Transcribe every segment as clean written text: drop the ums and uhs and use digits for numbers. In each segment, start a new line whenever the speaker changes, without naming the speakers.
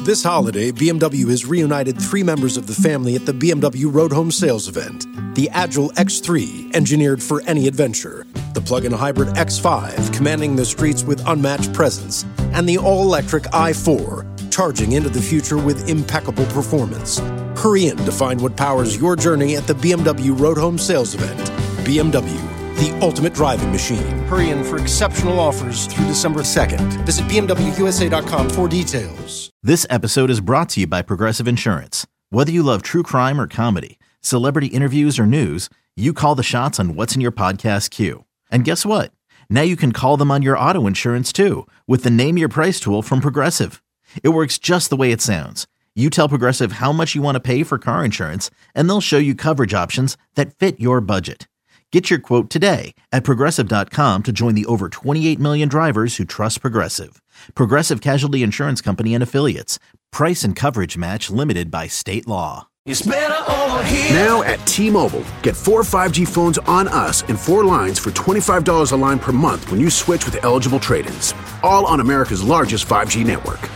This holiday, BMW has reunited 3 members of the family at the BMW Road Home Sales event. The Agile X3, engineered for any adventure. The plug-in hybrid X5, commanding the streets with unmatched presence. And the all-electric i4, charging into the future with impeccable performance. Hurry in to find what powers your journey at the BMW Road Home Sales event. BMW, the ultimate driving machine. Hurry in for exceptional offers through December 2nd. Visit BMWUSA.com for details.
This episode is brought to you by Progressive Insurance. Whether you love true crime or comedy, celebrity interviews or news, you call the shots on what's in your podcast queue. And guess what? Now you can call them on your auto insurance too with the Name Your Price tool from Progressive. It works just the way it sounds. You tell Progressive how much you want to pay for car insurance, and they'll show you coverage options that fit your budget. Get your quote today at Progressive.com to join the over 28 million drivers who trust Progressive. Progressive Casualty Insurance Company and Affiliates. Price and coverage match limited by state law.
It's better over here.
Now at T-Mobile, get 4 5G phones on us and 4 lines for $25 a line per month when you switch with eligible trade-ins. All on America's largest 5G network.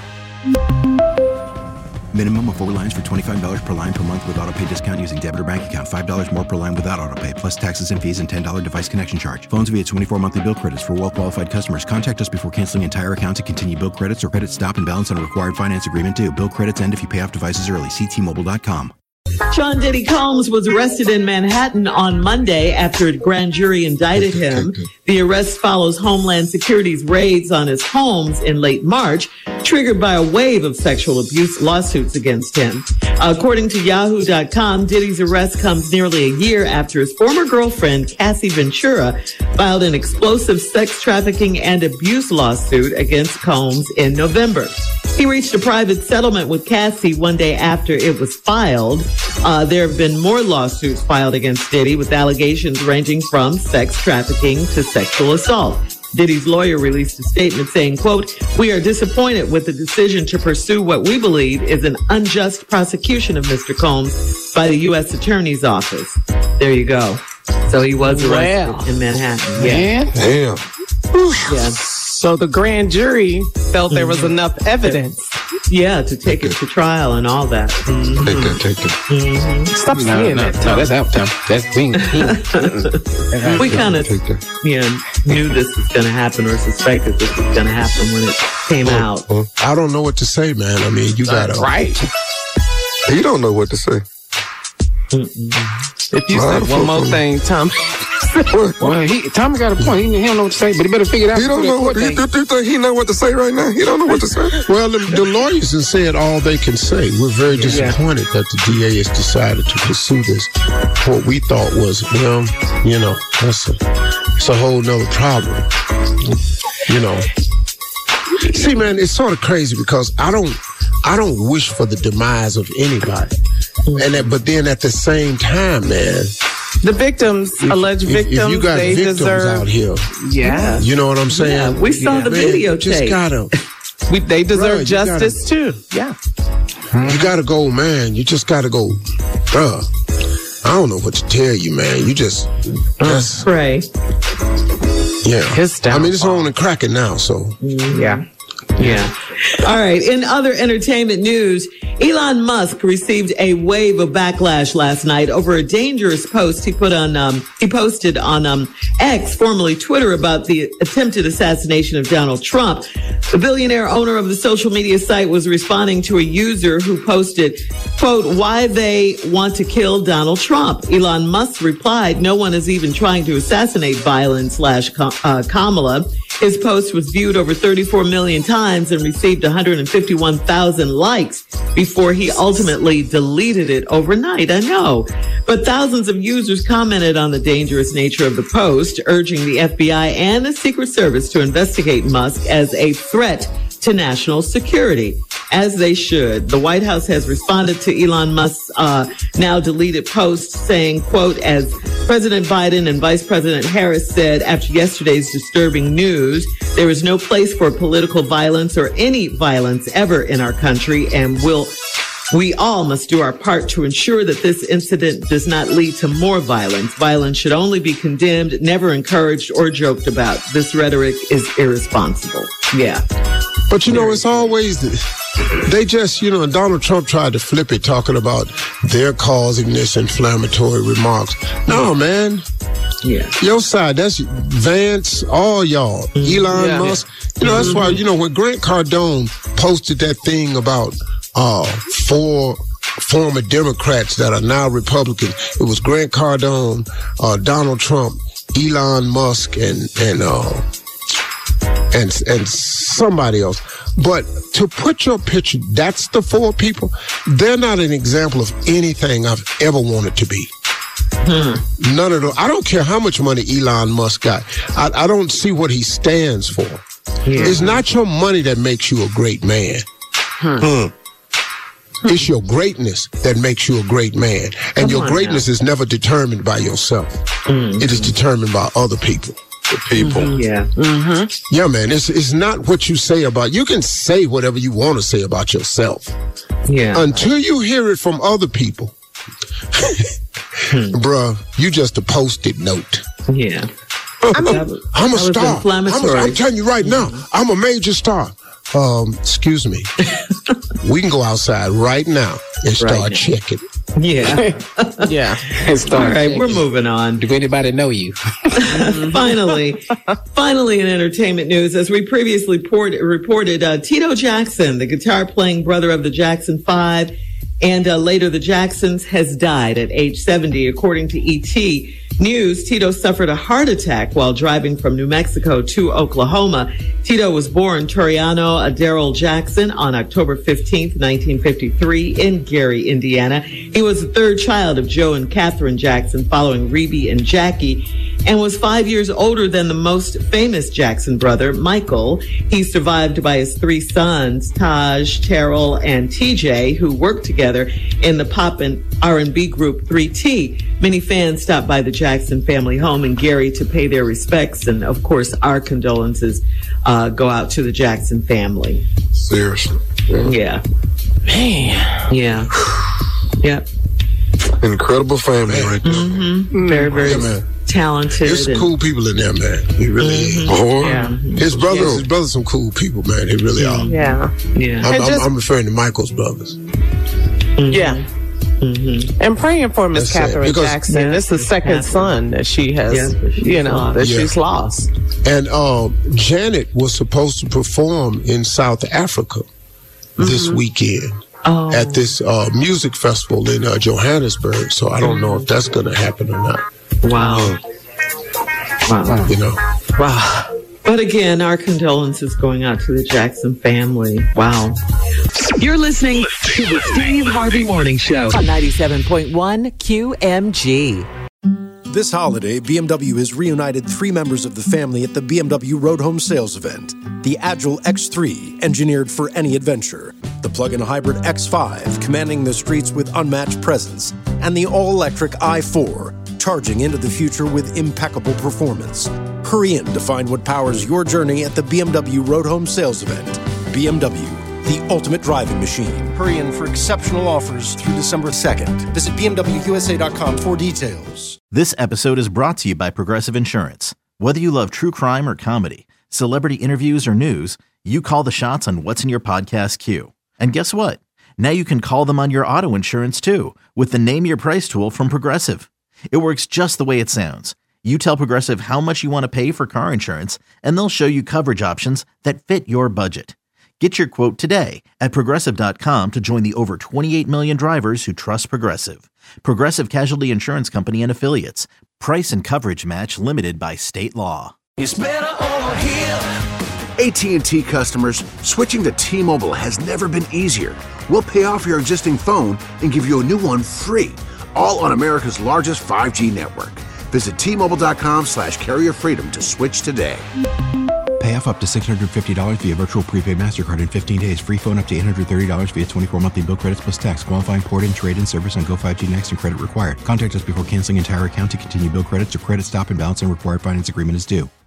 Minimum of 4 lines for $25 per line per month with autopay discount using debit or bank account. $5 more per line without autopay, plus taxes and fees and $10 device connection charge. Phones via 24 monthly bill credits for well-qualified customers. Contact us before canceling entire account to continue bill credits or credit stop and balance on a required finance agreement due. Bill credits end if you pay off devices early. See T-Mobile.com.
Sean Diddy Combs was arrested in Manhattan on Monday after a grand jury indicted him. The arrest follows Homeland Security's raids on his homes in late March, triggered by a wave of sexual abuse lawsuits against him. According to Yahoo.com, Diddy's arrest comes nearly a year after his former girlfriend, Cassie Ventura, filed an explosive sex trafficking and abuse lawsuit against Combs in November. He reached a private settlement with Cassie one day after it was filed. There have been more lawsuits filed against Diddy with allegations ranging from sex trafficking to sexual assault. Diddy's lawyer released a statement saying, quote, "We are disappointed with the decision to pursue what we believe is an unjust prosecution of Mr. Combs by the U.S. Attorney's Office." There you go. So he was arrested in Manhattan.
Yeah.
Damn.
Yeah.
So the grand jury felt there was enough evidence.
Yeah, to take it to trial and all that. Mm-hmm.
Take it.
Stop saying that.
No, that's out time. That's being.
We kind of, knew this was going to happen or suspected this was going to happen when it came out.
I don't know what to say, man. I mean, you gotta.
Right.
He don't know what to say.
If you say one more thing, Tom. Well, Tommy got a point. He don't know what to say, but he better figure it out.
He don't know what. You think he know what to say right now? He don't know what to say.
Well, the lawyers have said all they can say. We're very disappointed that the DA has decided to pursue this. What we thought was, it's a whole nother problem. See, man, it's sort of crazy because I don't wish for the demise of anybody, but then at the same time, man.
The victims, alleged victims,
if you got
they
victims
deserve
out here.
Yeah.
You know what I'm saying?
Yeah, we saw the videotape.
Just gotta.
They deserve justice too. Yeah.
You gotta go, man. You just gotta go. Bruh. I don't know what to tell you, man. You just
pray.
Yeah.
I
mean, it's on and cracking now, so.
Yeah.
Yeah. All right. In other entertainment news, Elon Musk received a wave of backlash last night over a dangerous post he posted on X, formerly Twitter, about the attempted assassination of Donald Trump. The billionaire owner of the social media site was responding to a user who posted, quote, "Why they want to kill Donald Trump." Elon Musk replied, "No one is even trying to assassinate Biden/Kamala." His post was viewed over 34 million times and received 151,000 likes before he ultimately deleted it overnight. I know. But thousands of users commented on the dangerous nature of the post, urging the FBI and the Secret Service to investigate Musk as a threat to national security, as they should. The White House has responded to Elon Musk's now deleted post saying, quote, "As President Biden and Vice President Harris said after yesterday's disturbing news, there is no place for political violence or any violence ever in our country, and we all must do our part to ensure that this incident does not lead to more violence. Violence should only be condemned, never encouraged or joked about. This rhetoric is irresponsible." Yeah.
But it's always They just, and Donald Trump tried to flip it, talking about they're causing this inflammatory remarks. No, man.
Yeah.
Your side, that's Vance, all y'all. Elon Musk. That's why, when Grant Cardone posted that thing about 4 former Democrats that are now Republicans, it was Grant Cardone, Donald Trump, Elon Musk, and somebody else. But to put your picture, that's the 4 people. They're not an example of anything I've ever wanted to be. None of them. I don't care how much money Elon Musk got. I don't see what he stands for. Yeah. It's not your money that makes you a great man. It's your greatness that makes you a great man. And your greatness is never determined by yourself. It is determined by other people.
Yeah.
Yeah, man. It's not what you say about. You can say whatever you want to say about yourself.
Yeah.
Until you hear it from other people. Bruh, you just a Post-it note.
Yeah.
I'm a star. I'm telling you right now, I'm a major star. Excuse me. We can go outside right now and start checking.
Yeah.
Yeah.
All right, we're moving on.
Do anybody know you?
Finally, in entertainment news, as we previously reported, Tito Jackson, the guitar-playing brother of the Jackson 5, and later the Jacksons, has died at age 70. According to ET News, Tito suffered a heart attack while driving from New Mexico to Oklahoma. Tito was born Toriano Daryl Jackson on October 15th, 1953 in Gary, Indiana. He was the third child of Joe and Catherine Jackson following Reby and Jackie, and was 5 years older than the most famous Jackson brother, Michael. He's survived by his 3 sons, Taj, Terrell, and TJ, who worked together in the pop and R&B group 3T. Many fans stopped by the Jackson family home in Gary to pay their respects, and of course, our condolences go out to the Jackson family.
Seriously.
Yeah.
Man.
Yeah. Yep.
Incredible family right there.
Very, very talented.
There's cool people in there, man. He really is. His brothers, some cool people, man. They really are.
Yeah.
I'm referring to Michael's brothers.
Yeah. And praying for Miss Catherine Jackson. It's the second son that she has, she's lost.
And Janet was supposed to perform in South Africa this weekend at this music festival in Johannesburg. So I don't know if that's going to happen or not.
Wow. Wow. But again, our condolences going out to the Jackson family. Wow.
You're listening to the Steve Harvey Morning Show on 97.1 QMG.
This holiday, BMW has reunited 3 members of the family at the BMW Road Home Sales Event. The Agile X3, engineered for any adventure. The plug-in hybrid X5, commanding the streets with unmatched presence. And the all-electric i4, charging into the future with impeccable performance. Hurry in to find what powers your journey at the BMW Road Home Sales Event. BMW, the ultimate driving machine. Hurry in for exceptional offers through December 2nd. Visit BMWUSA.com for details.
This episode is brought to you by Progressive Insurance. Whether you love true crime or comedy, celebrity interviews or news, you call the shots on what's in your podcast queue. And guess what? Now you can call them on your auto insurance too with the Name Your Price tool from Progressive. It works just the way it sounds. You tell Progressive how much you want to pay for car insurance, and they'll show you coverage options that fit your budget. Get your quote today at Progressive.com to join the over 28 million drivers who trust Progressive. Progressive Casualty Insurance Company and Affiliates. Price and coverage match limited by state law.
It's better over here. AT&T customers, switching to T-Mobile has never been easier. We'll pay off your existing phone and give you a new one free, all on America's largest 5G network. Visit T-Mobile.com/carrier freedom to switch today.
Pay off up to $650 via virtual prepaid MasterCard in 15 days. Free phone up to $830 via 24 monthly bill credits plus tax. Qualifying port-in, trade-in service on Go 5G Next and credit required. Contact us before canceling entire account to continue bill credits or credit stop and balance and required finance agreement is due.